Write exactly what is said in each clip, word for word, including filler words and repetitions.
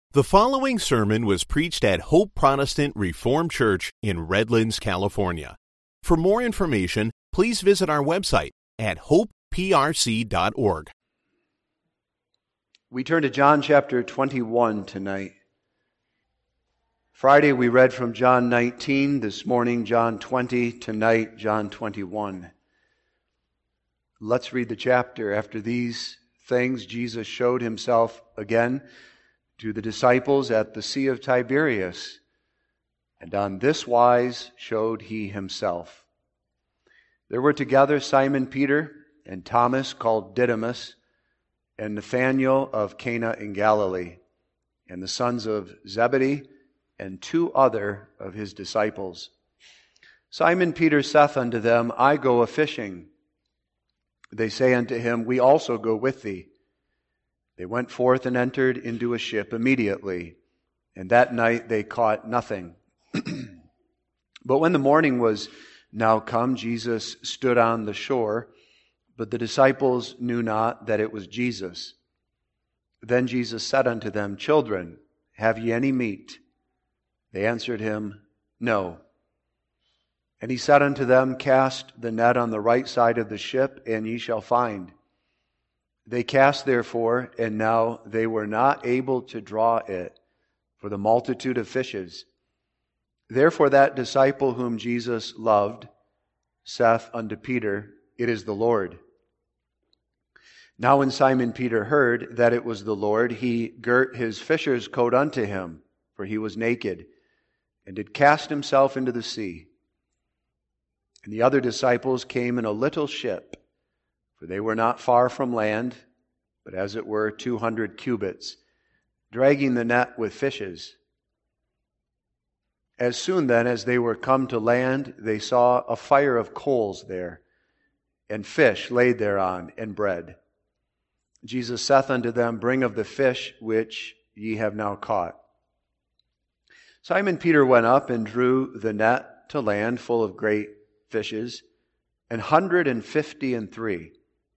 The following sermon was preached at Hope Protestant Reformed Church in Redlands, California. For more information, please visit our website at hope p r c dot org. We turn to John chapter twenty-one tonight. Friday we read from John nineteen, this morning John twenty, tonight John twenty-one. Let's read the chapter. After these things, Jesus showed himself again to the disciples at the Sea of Tiberias, and on this wise showed he himself. There were together Simon Peter and Thomas called Didymus, and Nathanael of Cana in Galilee, and the sons of Zebedee, and two other of his disciples. Simon Peter saith unto them, I go a-fishing. They say unto him, We also go with thee. They went forth and entered into a ship immediately, and that night they caught nothing. But when the morning was now come, Jesus stood on the shore, but the disciples knew not that it was Jesus. Then Jesus said unto them, Children, have ye any meat? They answered him, No. And he said unto them, Cast the net on the right side of the ship, and ye shall find. They cast therefore, and now they were not able to draw it, for the multitude of fishes. Therefore that disciple whom Jesus loved saith unto Peter, It is the Lord. Now when Simon Peter heard that it was the Lord, he girt his fisher's coat unto him, for he was naked, and did cast himself into the sea. And the other disciples came in a little ship, for they were not far from land, but as it were two hundred cubits, dragging the net with fishes. As soon then as they were come to land, they saw a fire of coals there, and fish laid thereon, and bread. Jesus saith unto them, Bring of the fish which ye have now caught. Simon Peter went up and drew the net to land full of great fishes, an hundred and fifty and three.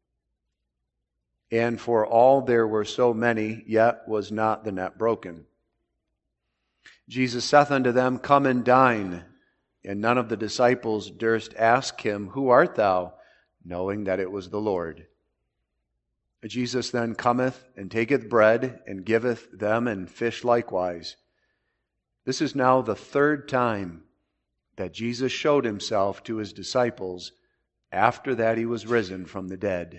And for all there were so many, yet was not the net broken. Jesus saith unto them, Come and dine. And none of the disciples durst ask him, Who art thou? Knowing that it was the Lord. Jesus then cometh and taketh bread, and giveth them, and fish likewise. This is now the third time that Jesus showed himself to his disciples after that he was risen from the dead.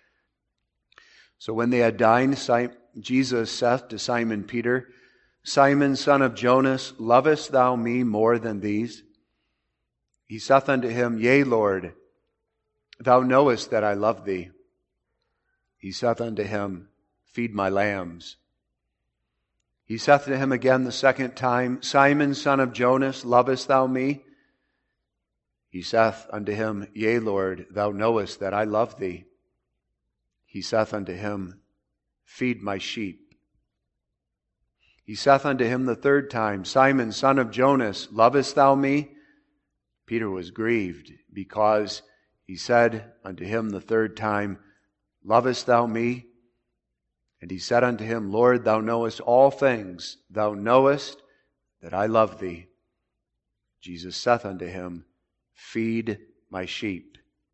So when they had dined, Jesus saith to Simon Peter, Simon, son of Jonas, lovest thou me more than these? He saith unto him, Yea, Lord, thou knowest that I love thee. He saith unto him, Feed my lambs. He saith to him again the second time, Simon, son of Jonas, lovest thou me? He saith unto him, Yea, Lord, thou knowest that I love thee. He saith unto him, Feed my sheep. He saith unto him the third time, Simon, son of Jonas, lovest thou me? Peter was grieved, because he said unto him the third time, Lovest thou me? And he said unto him, Lord, thou knowest all things. Thou knowest that I love thee. Jesus saith unto him, Feed my sheep.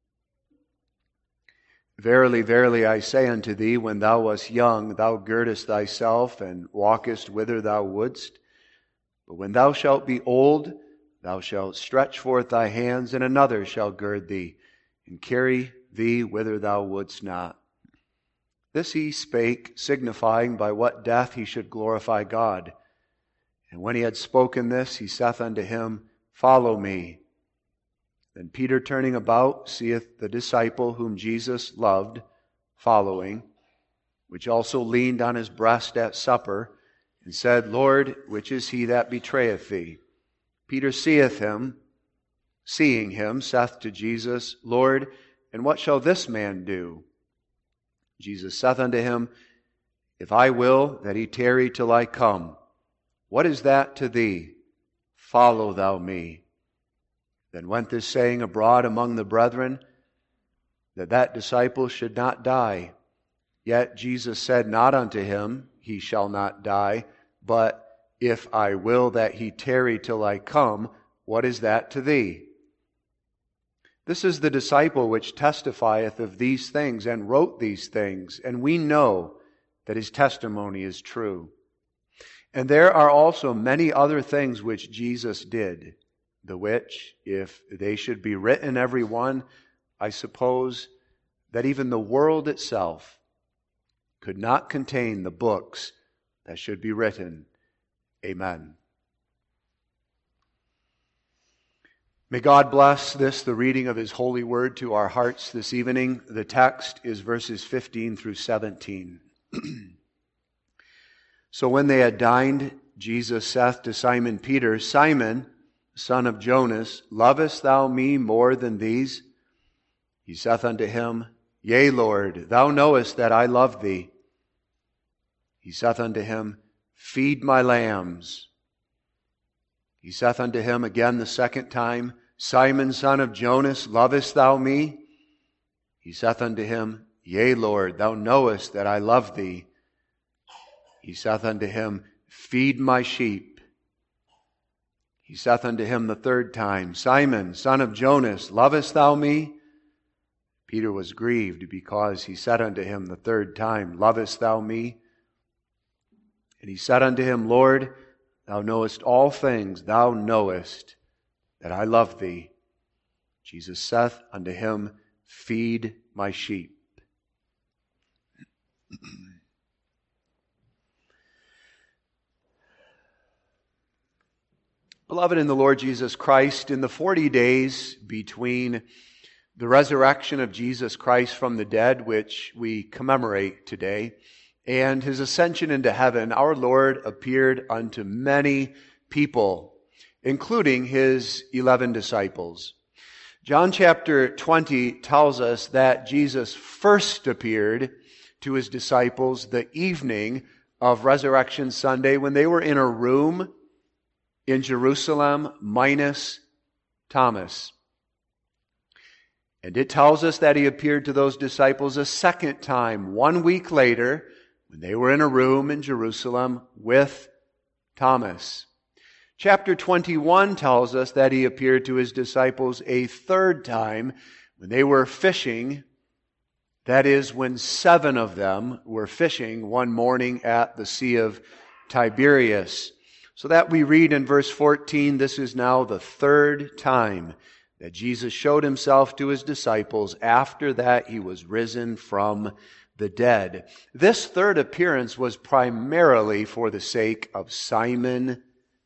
Verily, verily, I say unto thee, when thou wast young, thou girdest thyself, and walkest whither thou wouldst. But when thou shalt be old, thou shalt stretch forth thy hands, and another shall gird thee, and carry thee whither thou wouldst not. This he spake, signifying by what death he should glorify God. And when he had spoken this, he saith unto him, Follow me. Then Peter, turning about, seeth the disciple whom Jesus loved, following, which also leaned on his breast at supper, and said, Lord, which is he that betrayeth thee? Peter seeth him, seeing him, saith to Jesus, Lord, and what shall this man do? Jesus saith unto him, If I will that he tarry till I come, what is that to thee? Follow thou me. Then went this saying abroad among the brethren, that that disciple should not die. Yet Jesus said not unto him, He shall not die, But if I will that he tarry till I come, what is that to thee? This is the disciple which testifieth of these things, and wrote these things, and we know that his testimony is true. And there are also many other things which Jesus did, the which, if they should be written every one, I suppose that even the world itself could not contain the books that should be written. Amen. May God bless this, the reading of His holy word, to our hearts this evening. The text is verses fifteen through seventeen. So when they had dined, Jesus saith to Simon Peter, Simon, son of Jonas, lovest thou me more than these? He saith unto him, Yea, Lord, thou knowest that I love thee. He saith unto him, Feed my lambs. He saith unto him again the second time, Simon, son of Jonas, lovest thou me? He saith unto him, Yea, Lord, thou knowest that I love thee. He saith unto him, Feed my sheep. He saith unto him the third time, Simon, son of Jonas, lovest thou me? Peter was grieved because he said unto him the third time, Lovest thou me? And he said unto him, Lord, thou knowest all things, thou knowest that I love thee. Jesus saith unto him, Feed my sheep. Beloved in the Lord Jesus Christ, in the forty days between the resurrection of Jesus Christ from the dead, which we commemorate today, and His ascension into heaven, our Lord appeared unto many people, including His eleven disciples. John chapter twenty tells us that Jesus first appeared to His disciples the evening of Resurrection Sunday when they were in a room in Jerusalem minus Thomas. And it tells us that He appeared to those disciples a second time, one week later, when they were in a room in Jerusalem with Thomas. Chapter twenty-one tells us that He appeared to His disciples a third time when they were fishing. That is, when seven of them were fishing one morning at the Sea of Tiberias. So that we read in verse fourteen, this is now the third time that Jesus showed Himself to His disciples after that He was risen from the dead. This third appearance was primarily for the sake of Simon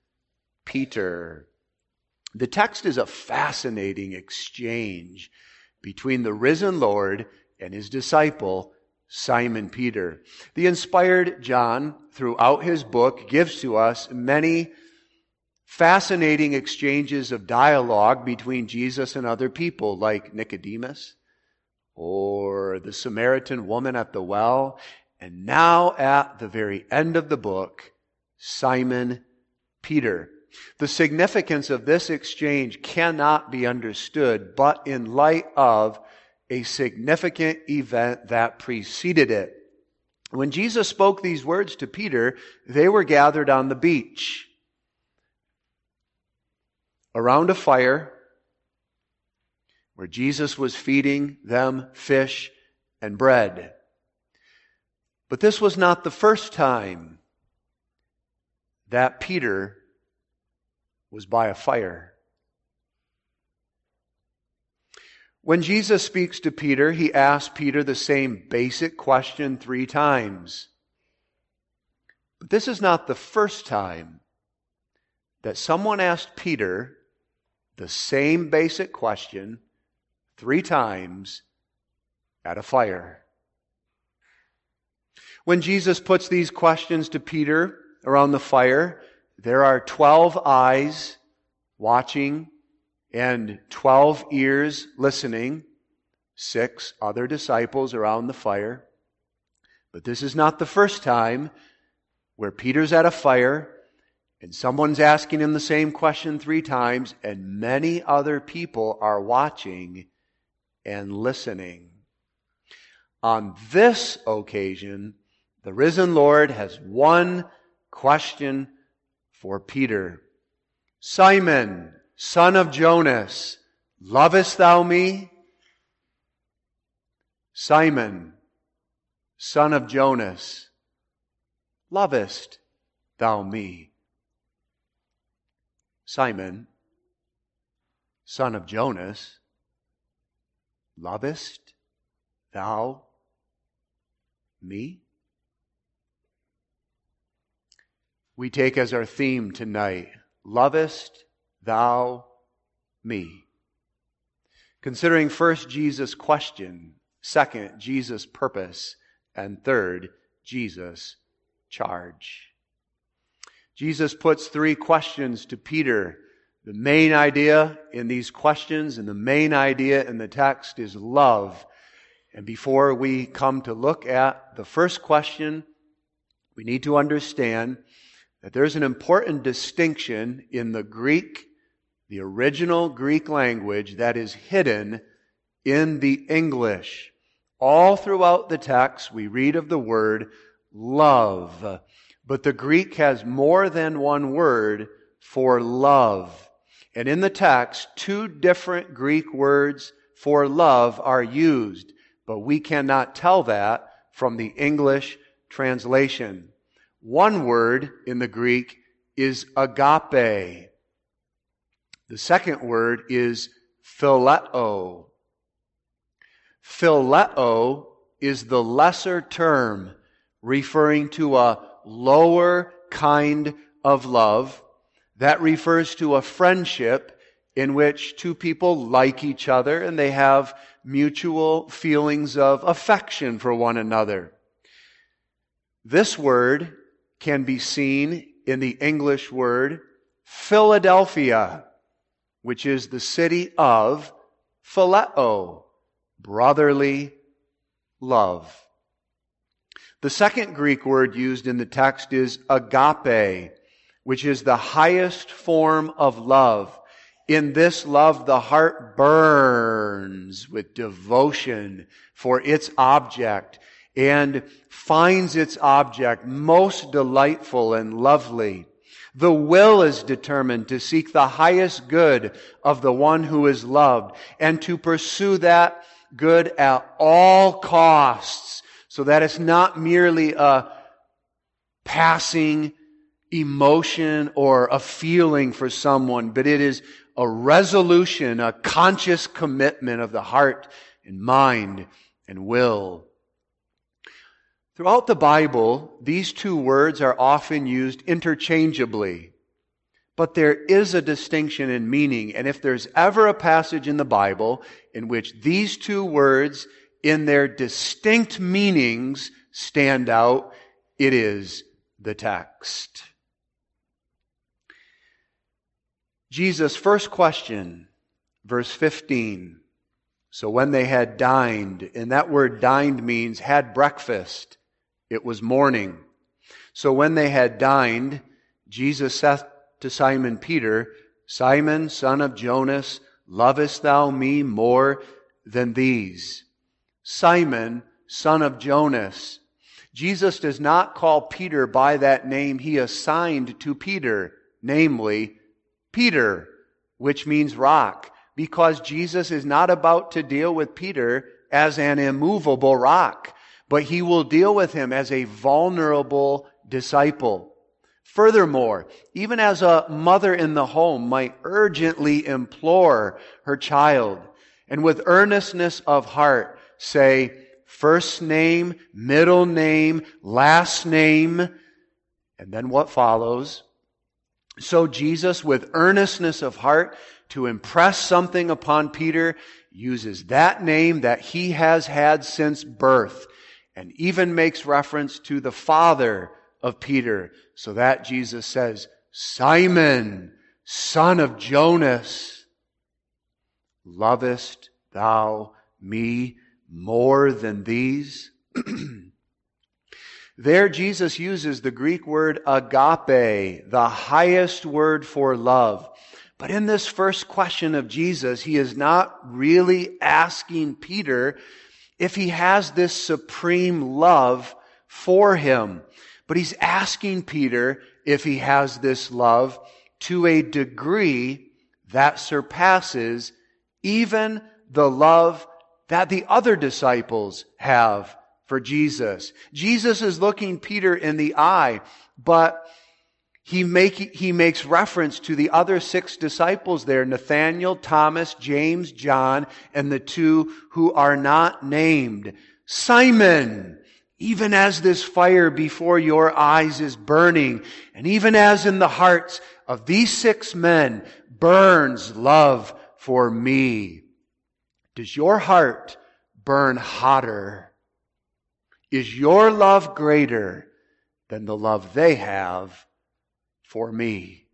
Peter. The text is a fascinating exchange between the risen Lord and His disciple, Simon Peter. The inspired John, throughout his book, gives to us many fascinating exchanges of dialogue between Jesus and other people, like Nicodemus, or the Samaritan woman at the well, and now at the very end of the book, Simon Peter. The significance of this exchange cannot be understood but in light of a significant event that preceded it. When Jesus spoke these words to Peter, they were gathered on the beach around a fire where Jesus was feeding them fish and bread. But this was not the first time that Peter was by a fire. When Jesus speaks to Peter, He asks Peter the same basic question three times. But this is not the first time that someone asked Peter the same basic question three times at a fire. When Jesus puts these questions to Peter around the fire, there are twelve eyes watching and twelve ears listening, six other disciples around the fire. But this is not the first time where Peter's at a fire and someone's asking him the same question three times and many other people are watching and listening. On this occasion, the risen Lord has one question for Peter. Simon, son of Jonas, lovest thou me? Simon, son of Jonas, lovest thou me? Simon, son of Jonas, lovest thou me? We take as our theme tonight, lovest thou me? Considering first Jesus' question, second Jesus' purpose, and third Jesus' charge. Jesus puts three questions to Peter. The main idea in these questions and the main idea in the text is love. And before we come to look at the first question, we need to understand that there's an important distinction in the Greek, the original Greek language, that is hidden in the English. All throughout the text, we read of the word love. But the Greek has more than one word for love. And in the text, two different Greek words for love are used. But we cannot tell that from the English translation. One word in the Greek is agape. The second word is phileo. Phileo is the lesser term referring to a lower kind of love that refers to a friendship in which two people like each other and they have mutual feelings of affection for one another. This word can be seen in the English word Philadelphia, which is the city of phileo, brotherly love. The second Greek word used in the text is agape, which is the highest form of love. In this love, the heart burns with devotion for its object and finds its object most delightful and lovely. The will is determined to seek the highest good of the one who is loved and to pursue that good at all costs, so that it's not merely a passing emotion or a feeling for someone, but it is a resolution, a conscious commitment of the heart and mind and will. Throughout the Bible, these two words are often used interchangeably, but there is a distinction in meaning, and if there's ever a passage in the Bible in which these two words in their distinct meanings stand out, it is the text. Jesus' first question, verse fifteen. So when they had dined, and that word dined means had breakfast. It was morning. So when they had dined, Jesus saith to Simon Peter, Simon, son of Jonas, lovest thou me more than these? Simon, son of Jonas. Jesus does not call Peter by that name he assigned to Peter, namely, Peter, which means rock, because Jesus is not about to deal with Peter as an immovable rock, but he will deal with him as a vulnerable disciple. Furthermore, even as a mother in the home might urgently implore her child, and with earnestness of heart say, first name, middle name, last name, and then what follows? So Jesus, with earnestness of heart, to impress something upon Peter, uses that name that he has had since birth, and even makes reference to the father of Peter, so that Jesus says, Simon, son of Jonas, lovest thou me more than these? There Jesus uses the Greek word agape, the highest word for love. But in this first question of Jesus, he is not really asking Peter if he has this supreme love for him, But he's asking Peter if he has this love to a degree that surpasses even the love that the other disciples have for Jesus. Jesus is looking Peter in the eye, but he, make, he makes reference to the other six disciples there, Nathanael, Thomas, James, John, and the two who are not named. Simon, even as this fire before your eyes is burning, and even as in the hearts of these six men burns love for me, does your heart burn hotter? Is your love greater than the love they have for me?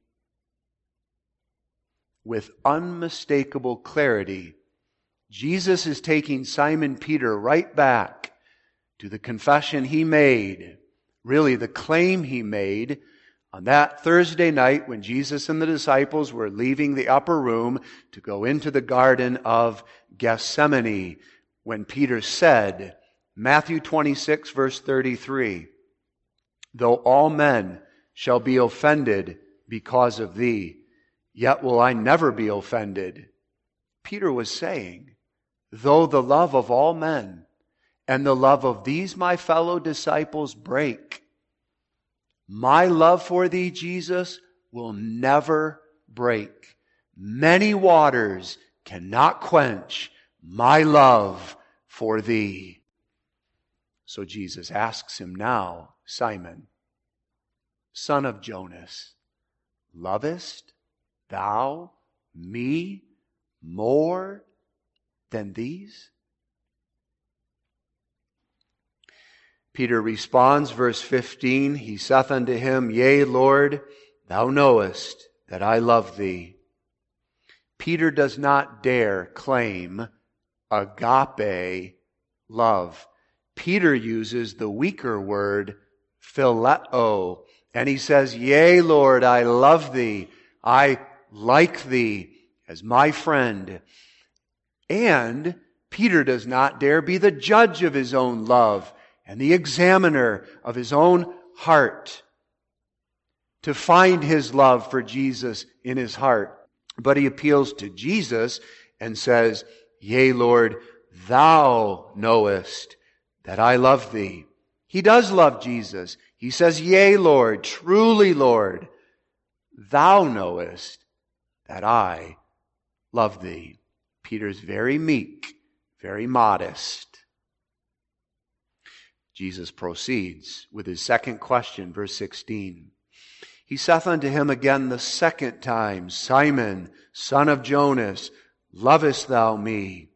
With unmistakable clarity, Jesus is taking Simon Peter right back to the confession he made, really the claim he made on that Thursday night when Jesus and the disciples were leaving the upper room to go into the Garden of Gethsemane, when Peter said, Matthew twenty-six, verse thirty-three, though all men shall be offended because of thee, yet will I never be offended. Peter was saying, though the love of all men and the love of these my fellow disciples break, my love for thee, Jesus, will never break. Many waters cannot quench my love for thee. So Jesus asks him now, Simon, son of Jonas, lovest thou me more than these? Peter responds, verse fifteen, he saith unto him, Yea, Lord, thou knowest that I love thee. Peter does not dare claim agape love. Peter uses the weaker word, phileo, and he says, Yea, Lord, I love thee. I like thee as my friend. And Peter does not dare be the judge of his own love and the examiner of his own heart to find his love for Jesus in his heart. But he appeals to Jesus and says, Yea, Lord, thou knowest that I love thee. He does love Jesus. He says, Yea, Lord, truly, Lord, thou knowest that I love thee. Peter's very meek, very modest. Jesus proceeds with his second question, verse sixteen. He saith unto him again the second time, Simon, son of Jonas, lovest thou me?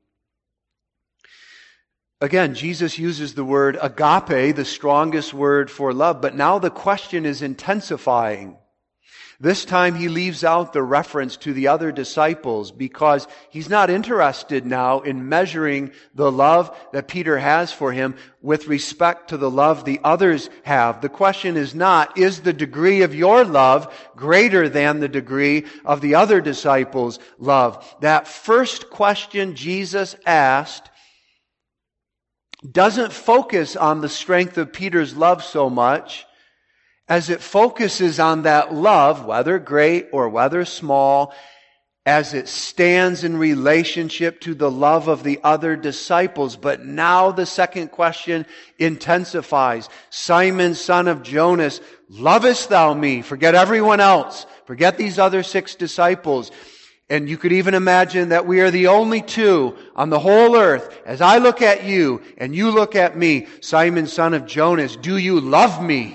Again, Jesus uses the word agape, the strongest word for love, but now the question is intensifying. This time he leaves out the reference to the other disciples because he's not interested now in measuring the love that Peter has for him with respect to the love the others have. The question is not, is the degree of your love greater than the degree of the other disciples' love? That first question Jesus asked doesn't focus on the strength of Peter's love so much as it focuses on that love, whether great or whether small, as it stands in relationship to the love of the other disciples. But now the second question intensifies. Simon, son of Jonas, lovest thou me? Forget everyone else. Forget these other six disciples. And you could even imagine that we are the only two on the whole earth. As I look at you and you look at me, Simon, son of Jonas, do you love me?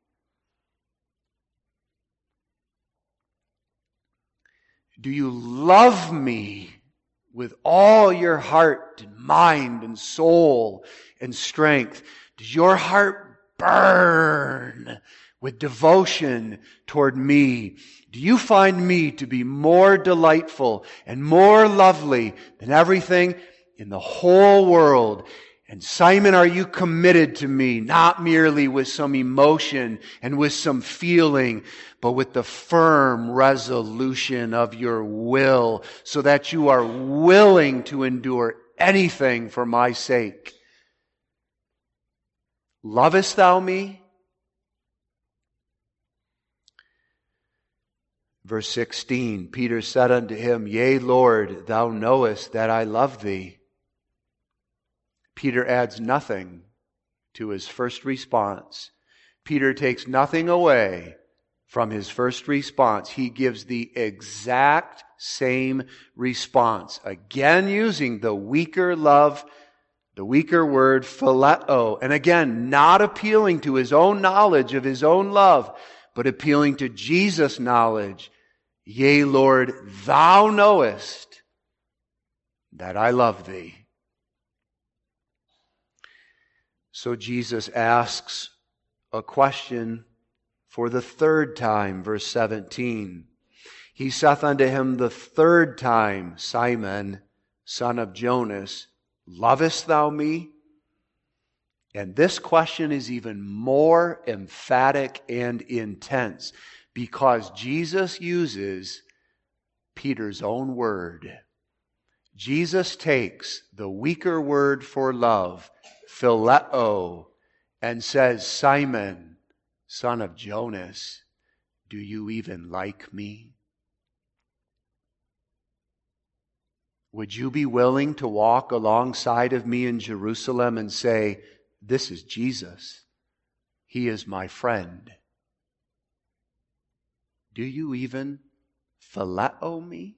Do you love me with all your heart and mind and soul and strength? Does your heart burn with devotion toward me? Do you find me to be more delightful and more lovely than everything in the whole world? And Simon, are you committed to me, not merely with some emotion and with some feeling, but with the firm resolution of your will, so that you are willing to endure anything for my sake? Lovest thou me? Verse sixteen, Peter said unto him, Yea, Lord, thou knowest that I love thee. Peter adds nothing to his first response. Peter takes nothing away from his first response. He gives the exact same response. Again, using the weaker love, the weaker word, phileo. And again, not appealing to his own knowledge of his own love, but appealing to Jesus' knowledge. Yea, Lord, thou knowest that I love thee. So Jesus asks a question for the third time, verse seventeen. He saith unto him the third time, Simon, son of Jonas, lovest thou me? And this question is even more emphatic and intense because Jesus uses Peter's own word. Jesus takes the weaker word for love, phileo, and says, Simon, son of Jonas, do you even like me? Would you be willing to walk alongside of me in Jerusalem and say, this is Jesus. He is my friend. Do you even phileo me?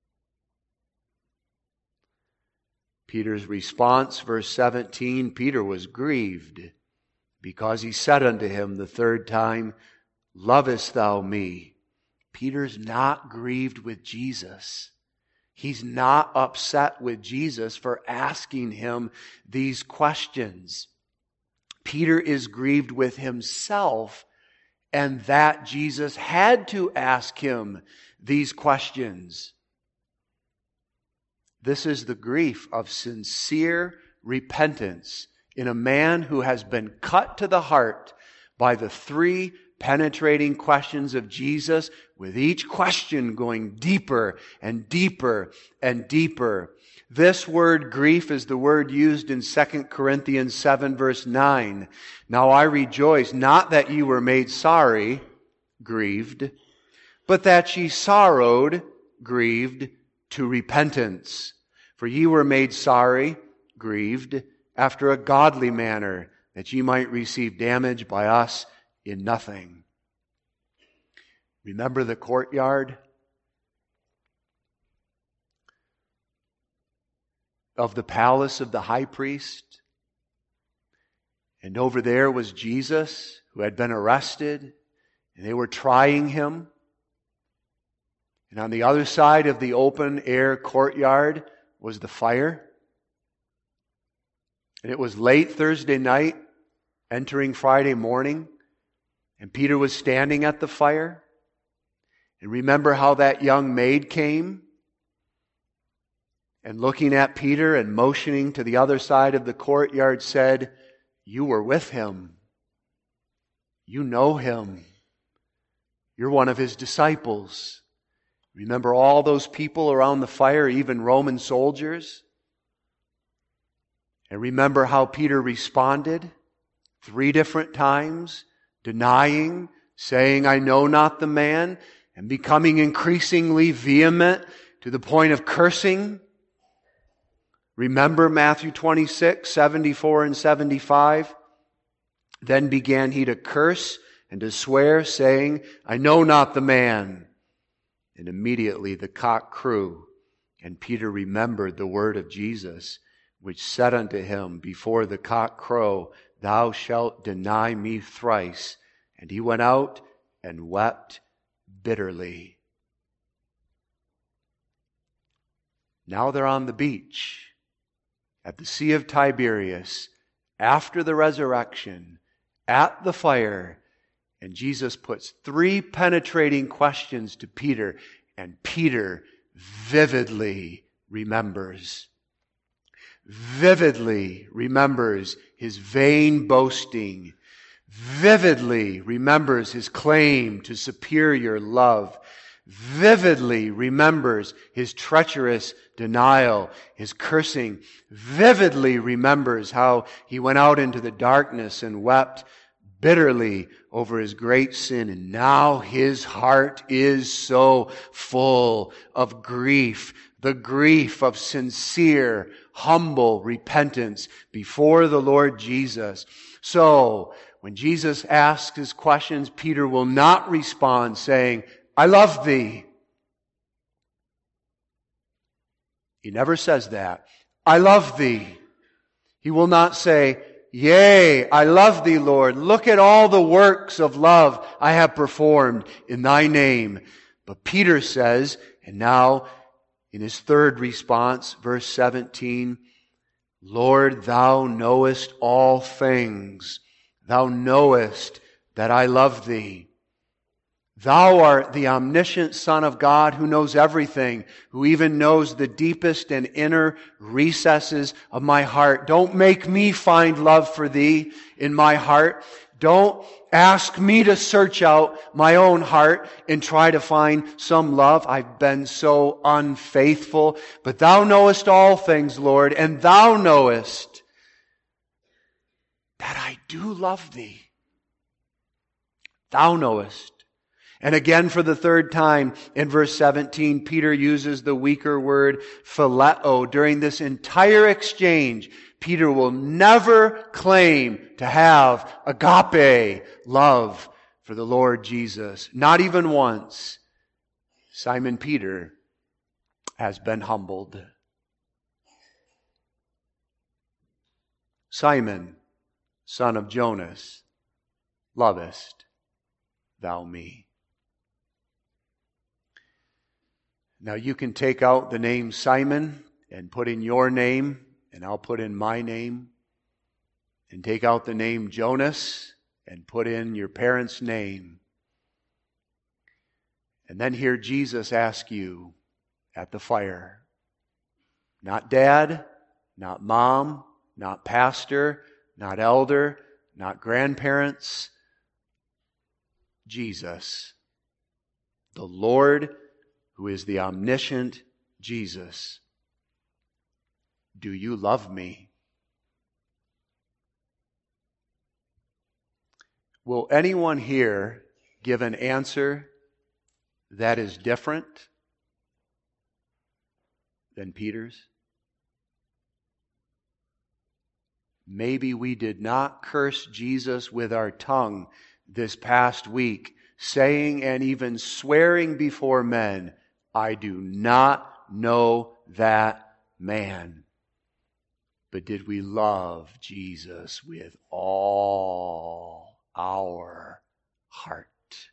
Peter's response, verse seventeen, Peter was grieved because he said unto him the third time, lovest thou me? Peter's not grieved with Jesus. He's not upset with Jesus for asking him these questions. Peter is grieved with himself and that Jesus had to ask him these questions. This is the grief of sincere repentance in a man who has been cut to the heart by the three penetrating questions of Jesus, with each question going deeper and deeper and deeper. This word grief is the word used in Second Corinthians seven verse nine. Now I rejoice not that ye were made sorry, grieved, but that ye sorrowed, grieved, to repentance. For ye were made sorry, grieved, after a godly manner, that ye might receive damage by us in nothing. Remember the courtyard of the palace of the high priest? And over there was Jesus, who had been arrested, and they were trying him. And on the other side of the open air courtyard was the fire. And it was late Thursday night, entering Friday morning, and Peter was standing at the fire. And remember how that young maid came and looking at Peter and motioning to the other side of the courtyard said, you were with him. You know him. You're one of his disciples. Remember all those people around the fire, even Roman soldiers? And remember how Peter responded three different times, denying, saying, I know not the man, and becoming increasingly vehement to the point of cursing. Remember Matthew twenty-six, seventy-four and seventy-five? Then began he to curse and to swear, saying, I know not the man. And immediately the cock crew, and Peter remembered the word of Jesus, which said unto him, before the cock crow, thou shalt deny me thrice. And he went out and wept bitterly. Now they're on the beach at the Sea of Tiberias, after the resurrection, at the fire, and Jesus puts three penetrating questions to Peter, and Peter vividly remembers. Vividly remembers his vain boasting. Vividly remembers his claim to superior love. Vividly remembers his treacherous denial, his cursing. Vividly remembers how he went out into the darkness and wept bitterly over his great sin, and now his heart is so full of grief, the grief of sincere, humble repentance before the Lord Jesus. So, when Jesus asks his questions, Peter will not respond saying, I love thee. He never says that. I love thee. He will not say, yea, I love thee, Lord. Look at all the works of love I have performed in thy name. But Peter says, and now in his third response, verse seventeen, Lord, thou knowest all things. Thou knowest that I love thee. Thou art the omniscient Son of God who knows everything, who even knows the deepest and inner recesses of my heart. Don't make me find love for thee in my heart. Don't ask me to search out my own heart and try to find some love. I've been so unfaithful. But thou knowest all things, Lord, and thou knowest that I do love thee. Thou knowest. And again for the third time in verse seventeen, Peter uses the weaker word phileo. During this entire exchange, Peter will never claim to have agape love for the Lord Jesus. Not even once. Simon Peter has been humbled. Simon, son of Jonas, lovest thou me? Now you can take out the name Simon and put in your name, and I'll put in my name. And take out the name Jonas and put in your parents' name. And then hear Jesus ask you at the fire, not dad, not mom, not pastor, not elder, not grandparents, Jesus, the Lord who is the omniscient Jesus. Do you love me? Will anyone here give an answer that is different than Peter's? Maybe we did not curse Jesus with our tongue this past week, saying and even swearing before men, I do not know that man. But did we love Jesus with all our heart?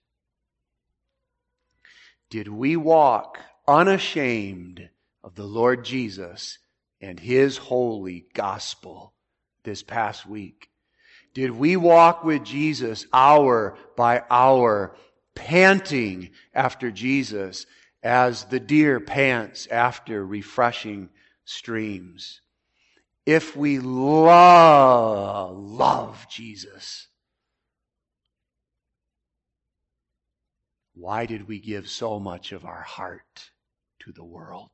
Did we walk unashamed of the Lord Jesus and His holy gospel this past week? Did we walk with Jesus hour by hour, panting after Jesus as the deer pants after refreshing streams? If we love, love Jesus, why did we give so much of our heart to the world?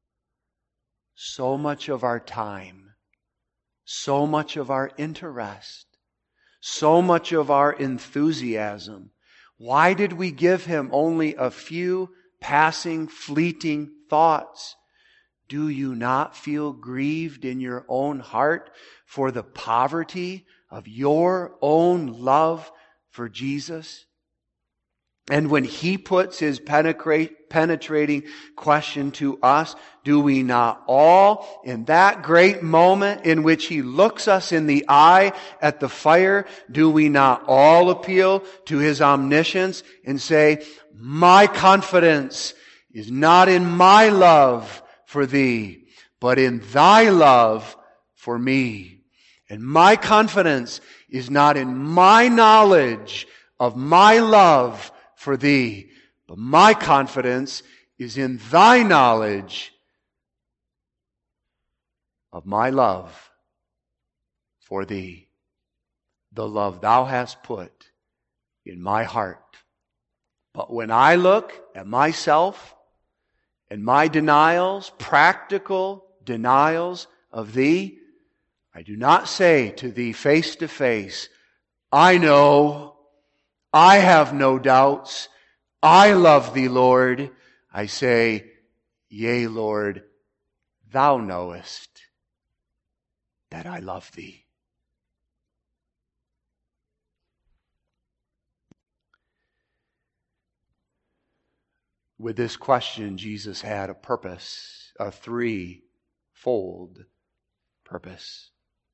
So much of our time, so much of our interest, so much of our enthusiasm. Why did we give Him only a few passing, fleeting thoughts? Do you not feel grieved in your own heart for the poverty of your own love for Jesus? And when He puts His penetrating question to us, do we not all, in that great moment in which He looks us in the eye at the fire, do we not all appeal to His omniscience and say, my confidence is not in my love for thee, but in thy love for me. And my confidence is not in my knowledge of my love for thee, but my confidence is in thy knowledge of my love for thee, the love thou hast put in my heart. But when I look at myself and my denials, practical denials of thee, I do not say to thee face to face, I know, I have no doubts, I love thee, Lord. I say, yea, Lord, thou knowest that I love thee. With this question, Jesus had a purpose, a threefold purpose.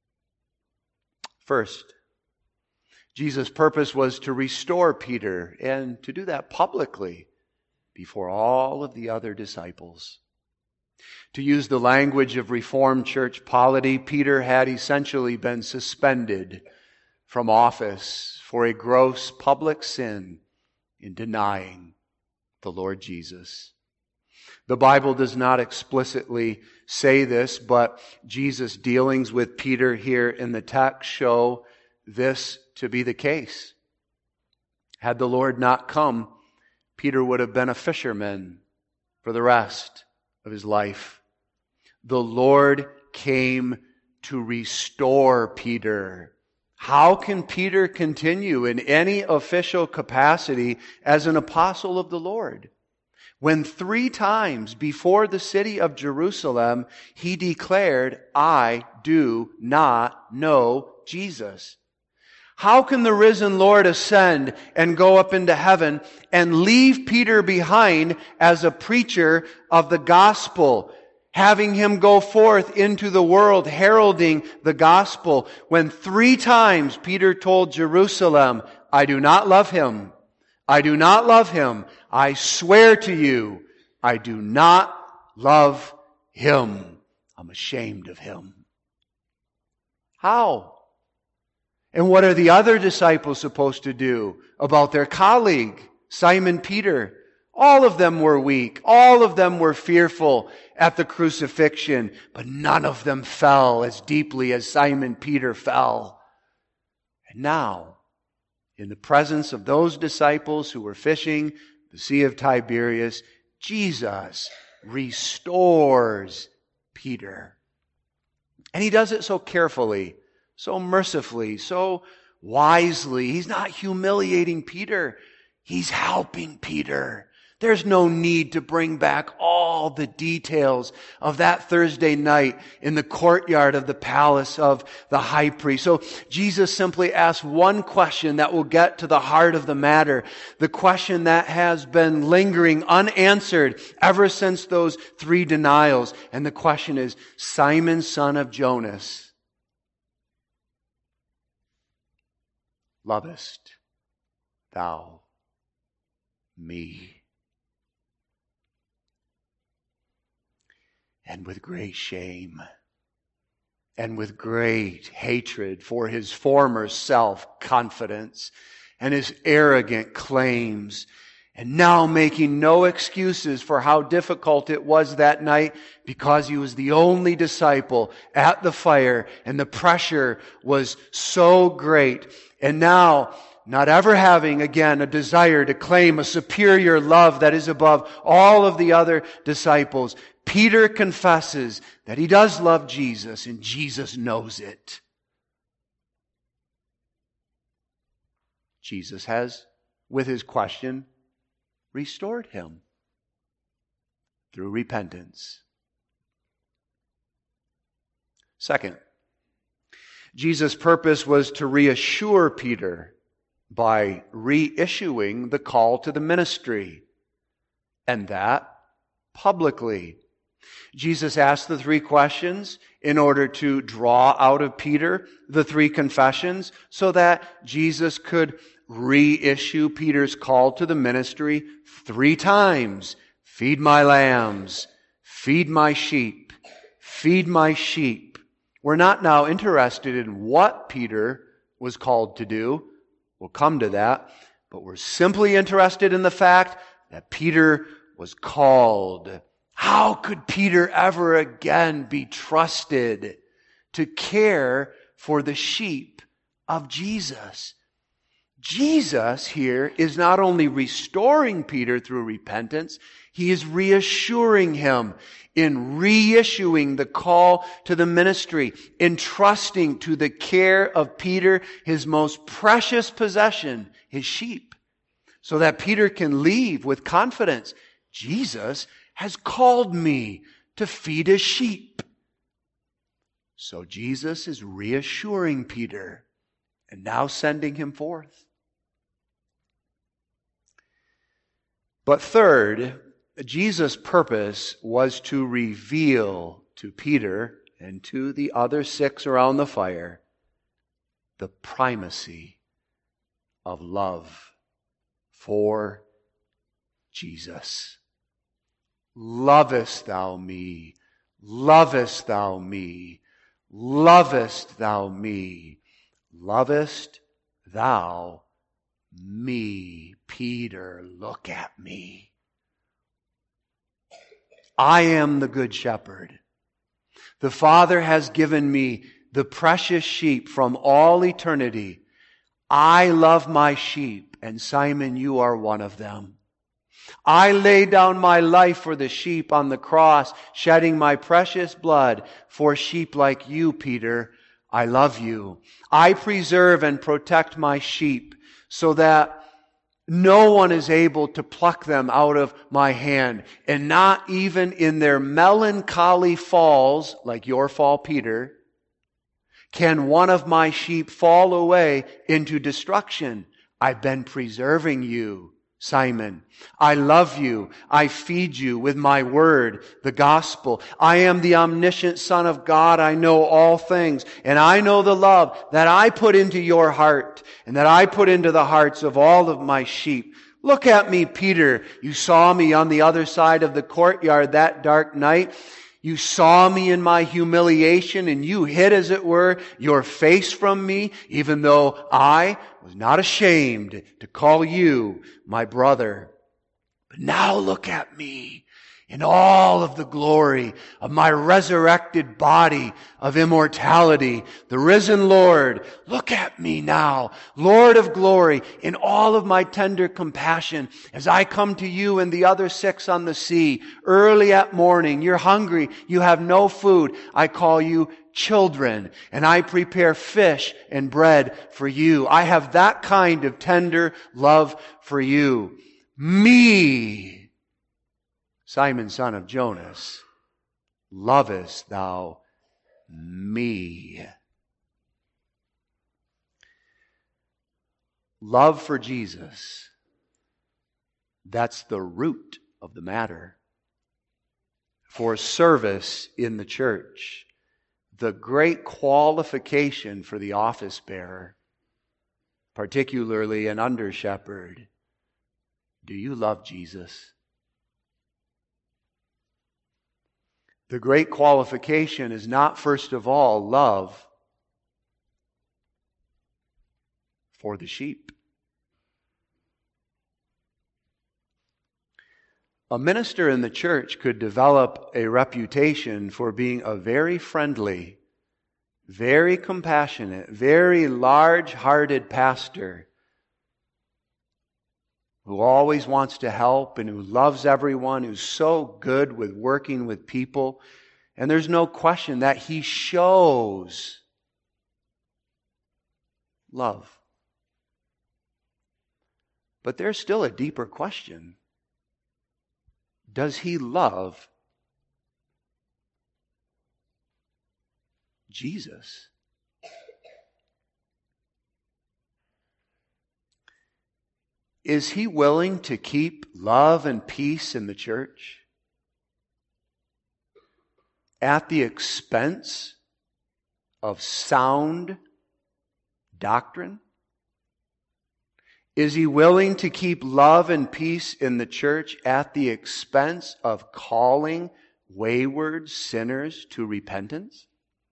First, Jesus' purpose was to restore Peter, and to do that publicly before all of the other disciples. To use the language of Reformed church polity, Peter had essentially been suspended from office for a gross public sin in denying the Lord Jesus. The Bible does not explicitly say this, but Jesus' dealings with Peter here in the text show this to be the case. Had the Lord not come, Peter would have been a fisherman for the rest of his life. The Lord came to restore Peter. How can Peter continue in any official capacity as an apostle of the Lord when three times before the city of Jerusalem he declared, I do not know Jesus? How can the risen Lord ascend and go up into heaven and leave Peter behind as a preacher of the gospel, having him go forth into the world heralding the gospel, when three times Peter told Jerusalem, I do not love him. I do not love him. I swear to you, I do not love him. I'm ashamed of him. How? And what are the other disciples supposed to do about their colleague, Simon Peter? All of them were weak. All of them were fearful at the crucifixion, but none of them fell as deeply as Simon Peter fell. And now, in the presence of those disciples who were fishing the Sea of Tiberias, Jesus restores Peter. And he does it so carefully, so mercifully, so wisely. He's not humiliating Peter. He's helping Peter. There's no need to bring back all the details of that Thursday night in the courtyard of the palace of the high priest. So Jesus simply asks one question that will get to the heart of the matter. The question that has been lingering unanswered ever since those three denials. And the question is, Simon, son of Jonas, lovest thou me? And with great shame and with great hatred for his former self-confidence and his arrogant claims, and now making no excuses for how difficult it was that night because he was the only disciple at the fire and the pressure was so great. And now, not ever having again a desire to claim a superior love that is above all of the other disciples, Peter confesses that he does love Jesus, and Jesus knows it. Jesus has, with his question, restored him through repentance. Second, Jesus' purpose was to reassure Peter by reissuing the call to the ministry, and that publicly. Jesus asked the three questions in order to draw out of Peter the three confessions so that Jesus could reissue Peter's call to the ministry three times. Feed my lambs, feed my sheep, feed my sheep. We're not now interested in what Peter was called to do. We'll come to that. But we're simply interested in the fact that Peter was called. How could Peter ever again be trusted to care for the sheep of Jesus? Jesus here is not only restoring Peter through repentance, he is reassuring him in reissuing the call to the ministry, entrusting to the care of Peter his most precious possession, his sheep, so that Peter can leave with confidence. Jesus has called me to feed his sheep. So Jesus is reassuring Peter and now sending him forth. But third, Jesus' purpose was to reveal to Peter and to the other six around the fire the primacy of love for Jesus. Lovest thou me? Lovest thou me? Lovest thou me? Lovest thou me? Peter, look at me. I am the good shepherd. The Father has given me the precious sheep from all eternity. I love my sheep, and Simon, you are one of them. I lay down my life for the sheep on the cross, shedding my precious blood for sheep like you, Peter. I love you. I preserve and protect my sheep so that no one is able to pluck them out of my hand. And not even in their melancholy falls, like your fall, Peter, can one of my sheep fall away into destruction. I've been preserving you, Simon. I love you. I feed you with my word, the gospel. I am the omniscient Son of God. I know all things. And I know the love that I put into your heart and that I put into the hearts of all of my sheep. Look at me, Peter. You saw me on the other side of the courtyard that dark night. You saw me in my humiliation, and you hid, as it were, your face from me, even though I was not ashamed to call you my brother. But now look at me in all of the glory of my resurrected body of immortality, the risen Lord. Look at me now, Lord of glory, in all of my tender compassion as I come to you and the other six on the sea early at morning. You're hungry. You have no food. I call you children, and I prepare fish and bread for you. I have that kind of tender love for you. Me, Simon, son of Jonas, lovest thou me? Love for Jesus, that's the root of the matter. For service in the church, the great qualification for the office bearer, particularly an under shepherd. Do you love Jesus? The great qualification is not, first of all, love for the sheep. A minister in the church could develop a reputation for being a very friendly, very compassionate, very large-hearted pastor who always wants to help and who loves everyone, who's so good with working with people. And there's no question that he shows love. But there's still a deeper question. Does he love Jesus? Is he willing to keep love and peace in the church at the expense of sound doctrine? Is he willing to keep love and peace in the church at the expense of calling wayward sinners to repentance?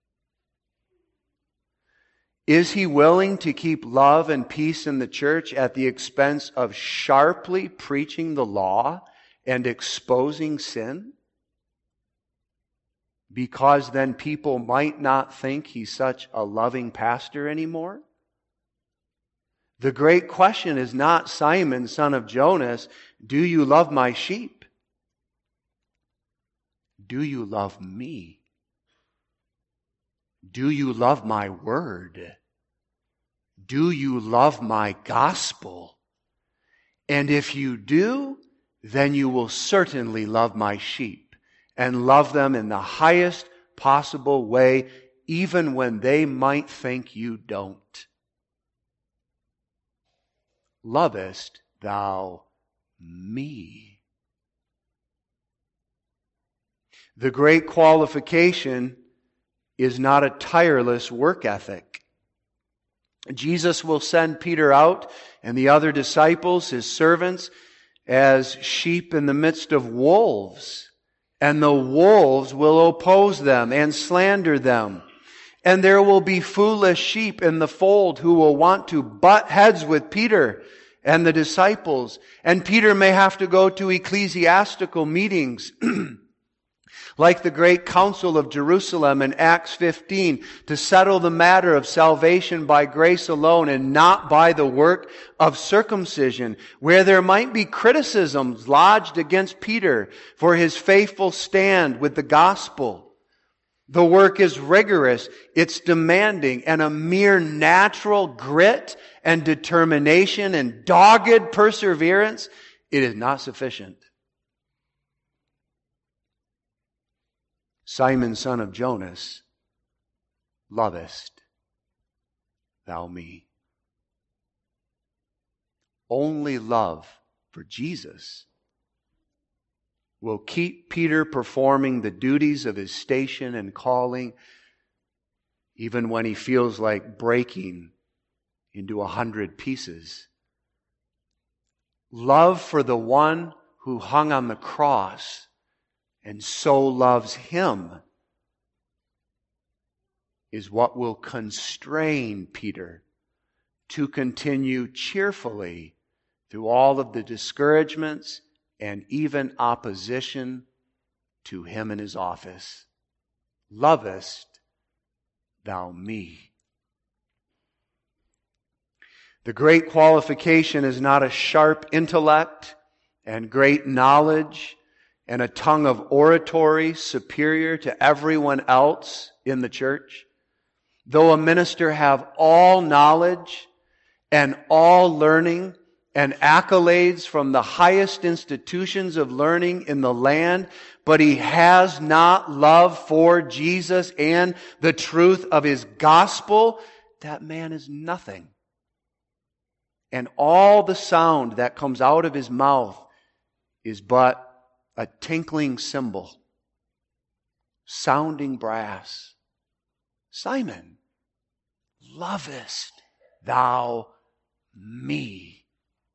Is he willing to keep love and peace in the church at the expense of sharply preaching the law and exposing sin? Because then people might not think he's such a loving pastor anymore? The great question is not, Simon, son of Jonas, do you love my sheep? Do you love me? Do you love my word? Do you love my gospel? And if you do, then you will certainly love my sheep and love them in the highest possible way, even when they might think you don't. Lovest thou me? The great qualification is not a tireless work ethic. Jesus will send Peter out and the other disciples, his servants, as sheep in the midst of wolves. And the wolves will oppose them and slander them. And there will be foolish sheep in the fold who will want to butt heads with Peter and the disciples. And Peter may have to go to ecclesiastical meetings like the great council of Jerusalem in Acts fifteen, to settle the matter of salvation by grace alone and not by the work of circumcision, where there might be criticisms lodged against Peter for his faithful stand with the gospel. The work is rigorous, it's demanding, and a mere natural grit and determination and dogged perseverance, it is not sufficient. Simon, son of Jonas, lovest thou me? Only love for Jesus will keep Peter performing the duties of his station and calling, even when he feels like breaking into a hundred pieces. Love for the one who hung on the cross and so loves him is what will constrain Peter to continue cheerfully through all of the discouragements and even opposition to him in his office. Lovest thou me? The great qualification is not a sharp intellect and great knowledge and a tongue of oratory superior to everyone else in the church. Though a minister have all knowledge and all learning and accolades from the highest institutions of learning in the land, but he has not love for Jesus and the truth of his gospel, that man is nothing. And all the sound that comes out of his mouth is but a tinkling cymbal, sounding brass. Simon, lovest thou me?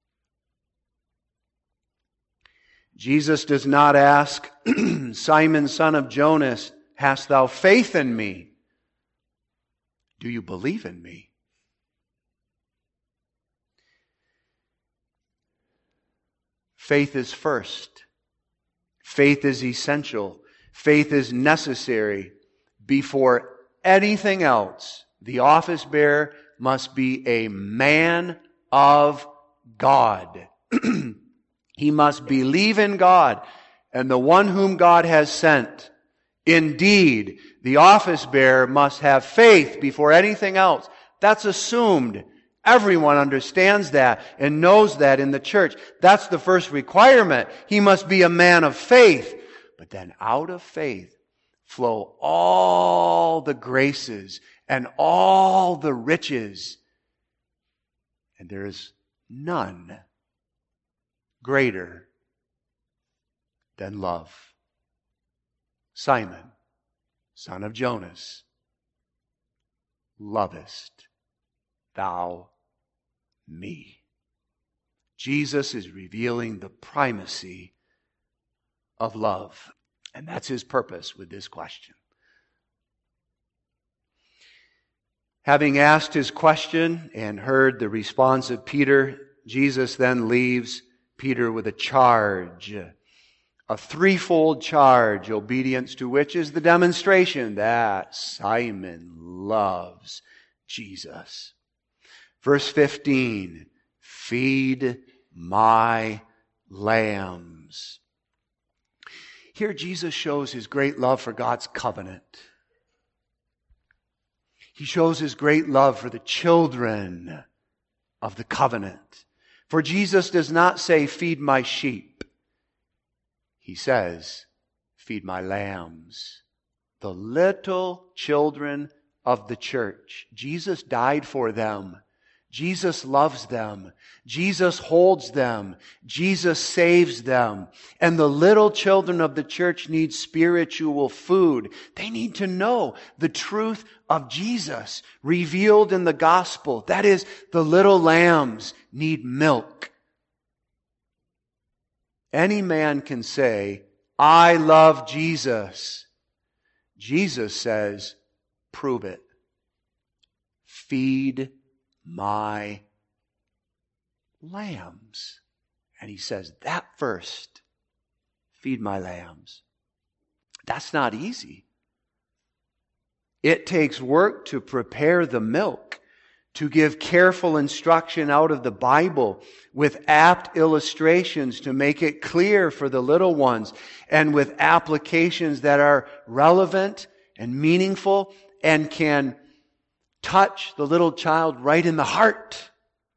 Jesus does not ask, Simon, son of Jonas, hast thou faith in me? Do you believe in me? Faith is first. Faith is essential. Faith is necessary. Before anything else, the office bearer must be a man of God. He must believe in God and the one whom God has sent. Indeed, the office bearer must have faith before anything else. That's assumed. Everyone understands that and knows that in the church. That's the first requirement. He must be a man of faith. But then out of faith flow all the graces and all the riches. And there is none greater than love. Simon, son of Jonas, lovest thou me? Jesus is revealing the primacy of love. And that's his purpose with this question. Having asked his question and heard the response of Peter, Jesus then leaves Peter with a charge, a threefold charge, obedience to which is the demonstration that Simon loves Jesus. Verse fifteen, feed my lambs. Here Jesus shows his great love for God's covenant. He shows his great love for the children of the covenant. For Jesus does not say, feed my sheep. He says, feed my lambs. The little children of the church. Jesus died for them. Jesus loves them. Jesus holds them. Jesus saves them. And the little children of the church need spiritual food. They need to know the truth of Jesus revealed in the gospel. That is, the little lambs need milk. Any man can say, I love Jesus. Jesus says, prove it. Feed my lambs. And he says that first. Feed my lambs. That's not easy. It takes work to prepare the milk, to give careful instruction out of the Bible with apt illustrations to make it clear for the little ones, and with applications that are relevant and meaningful and can touch the little child right in the heart.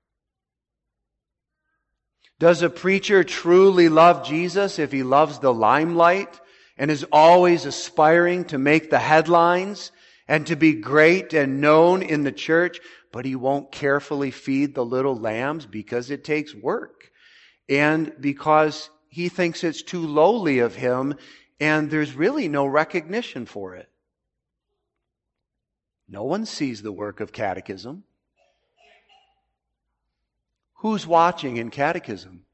Does a preacher truly love Jesus if he loves the limelight and is always aspiring to make the headlines and to be great and known in the church, but he won't carefully feed the little lambs because it takes work and because he thinks it's too lowly of him and there's really no recognition for it? No one sees the work of catechism. Who's watching in catechism?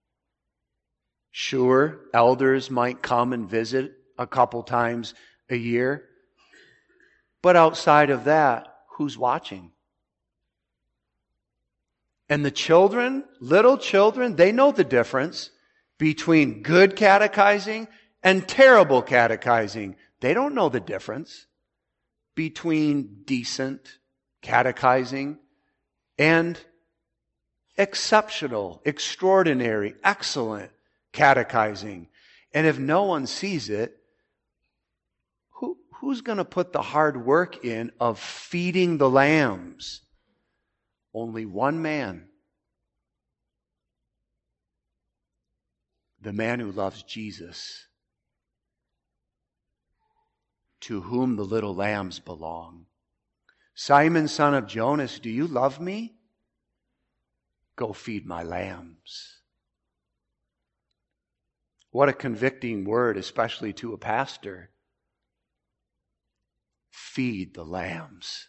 Sure, elders might come and visit a couple times a year. But outside of that, who's watching? And the children, little children, they know the difference between good catechizing and terrible catechizing. They don't know the difference between decent catechizing and exceptional, extraordinary, excellent catechizing. And if no one sees it, who, who's going to put the hard work in of feeding the lambs? Only one man. The man who loves Jesus, to whom the little lambs belong. Simon, son of Jonas, do you love me? Go feed my lambs. What a convicting word, especially to a pastor. Feed the lambs.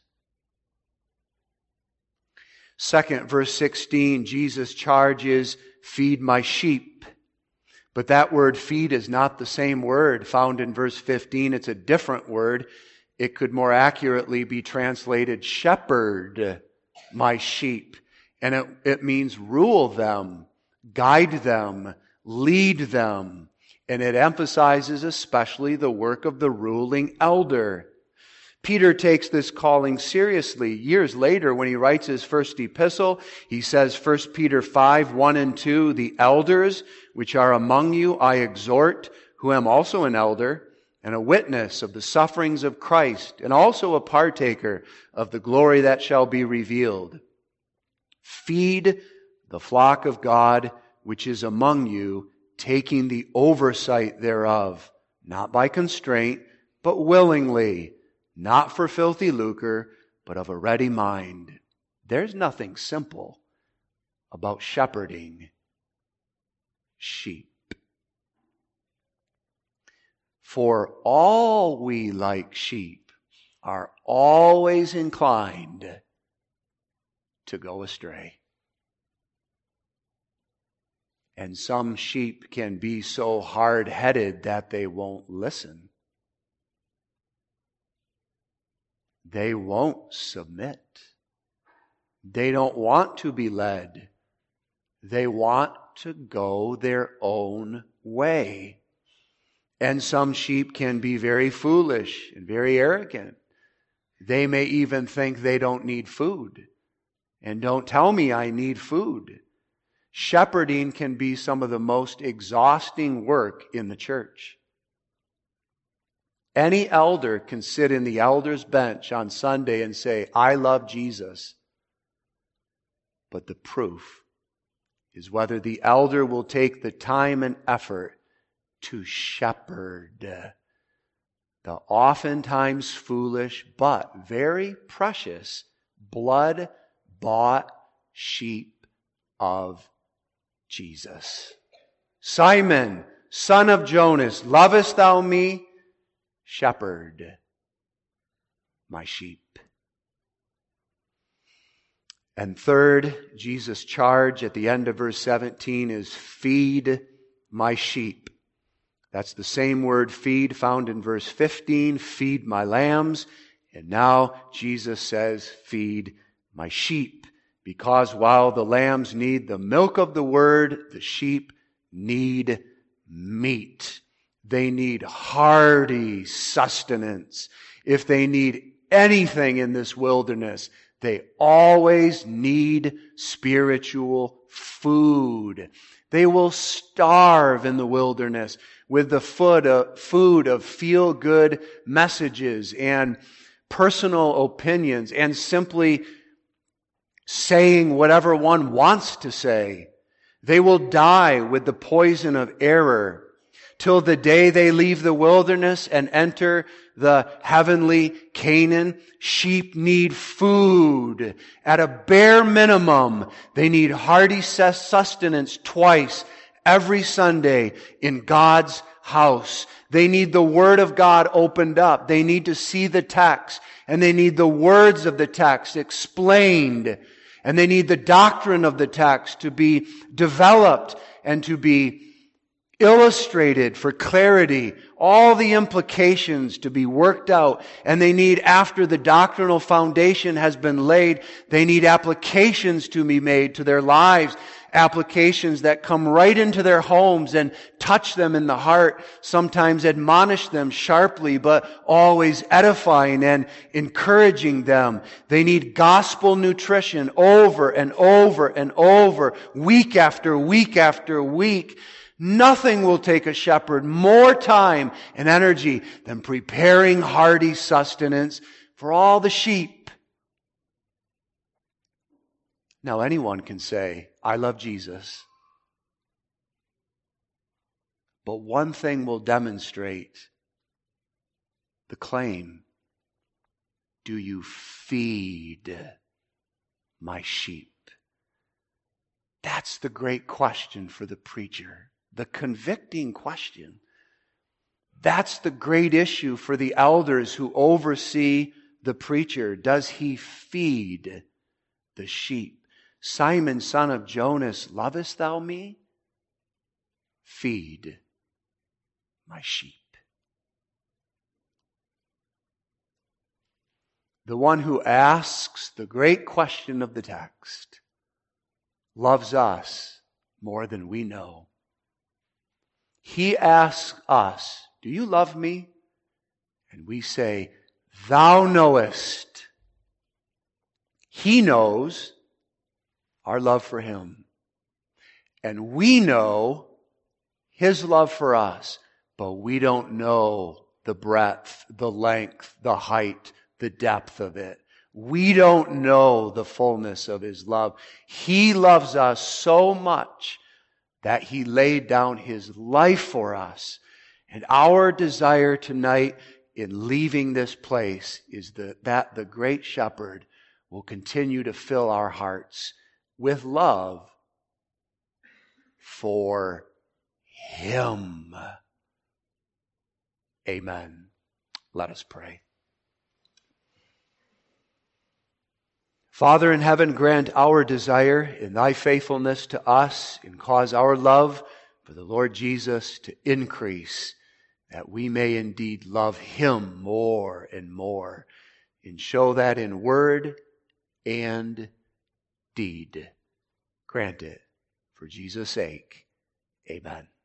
Second, verse sixteen, Jesus charges, feed my sheep. But that word feed is not the same word found in verse fifteen. It's a different word. It could more accurately be translated shepherd my sheep. And it, it means rule them, guide them, lead them. And it emphasizes especially the work of the ruling elder. Peter takes this calling seriously. Years later, when he writes his first epistle, he says, First Peter five, one and two, the elders which are among you I exhort, who am also an elder, and a witness of the sufferings of Christ, and also a partaker of the glory that shall be revealed. Feed the flock of God which is among you, taking the oversight thereof, not by constraint, but willingly, not for filthy lucre, but of a ready mind. There's nothing simple about shepherding sheep. For all we like sheep are always inclined to go astray. And some sheep can be so hard-headed that they won't listen. They won't submit. They don't want to be led. They want to go their own way. And some sheep can be very foolish and very arrogant. They may even think they don't need food. And don't tell me I need food. Shepherding can be some of the most exhausting work in the church. Any elder can sit in the elder's bench on Sunday and say, I love Jesus. But the proof is whether the elder will take the time and effort to shepherd the oftentimes foolish but very precious blood-bought sheep of Jesus. Simon, son of Jonas, lovest thou me? Shepherd my sheep. And third, Jesus' charge at the end of verse seventeen is feed my sheep. That's the same word feed found in verse fifteen, feed my lambs. And now Jesus says, feed my sheep. Because while the lambs need the milk of the word, the sheep need meat. They need hearty sustenance. If they need anything in this wilderness, they always need spiritual food. They will starve in the wilderness with the food of, food of feel-good messages and personal opinions and simply saying whatever one wants to say. They will die with the poison of error till the day they leave the wilderness and enter the heavenly Canaan. Sheep need food. At a bare minimum, they need hearty sustenance twice every Sunday in God's house. They need the Word of God opened up. They need to see the text, and they need the words of the text explained, and they need the doctrine of the text to be developed and to be illustrated for clarity, all the implications to be worked out. And they need, after the doctrinal foundation has been laid, they need applications to be made to their lives, applications that come right into their homes and touch them in the heart, sometimes admonish them sharply, but always edifying and encouraging them. They need gospel nutrition over and over and over, week after week after week. Nothing will take a shepherd more time and energy than preparing hearty sustenance for all the sheep. Now, anyone can say, I love Jesus. But one thing will demonstrate the claim. Do you feed my sheep? That's the great question for the preacher. The convicting question. That's the great issue for the elders who oversee the preacher. Does he feed the sheep? Simon, son of Jonas, lovest thou me? Feed my sheep. The one who asks the great question of the text loves us more than we know. He asks us, do you love me? And we say, thou knowest. He knows our love for him. And we know his love for us, but we don't know the breadth, the length, the height, the depth of it. We don't know the fullness of his love. He loves us so much that he laid down his life for us. And our desire tonight in leaving this place is that, that the great shepherd will continue to fill our hearts with love for him. Amen. Let us pray. Father in heaven, grant our desire in thy faithfulness to us and cause our love for the Lord Jesus to increase, that we may indeed love him more and more, and show that in word and deed. Grant it for Jesus' sake. Amen.